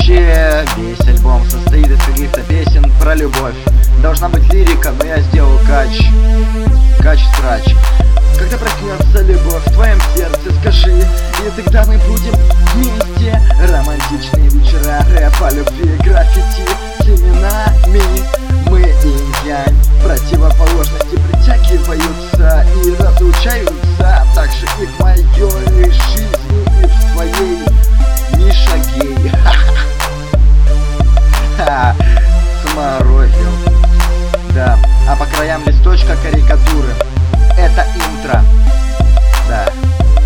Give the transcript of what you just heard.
Вообще, весь альбом состоит из каких-то песен про любовь. Должна быть лирика, но я сделал кач-срач. Когда проснется любовь в твоем сердце, скажи, и тогда мы будем вместе.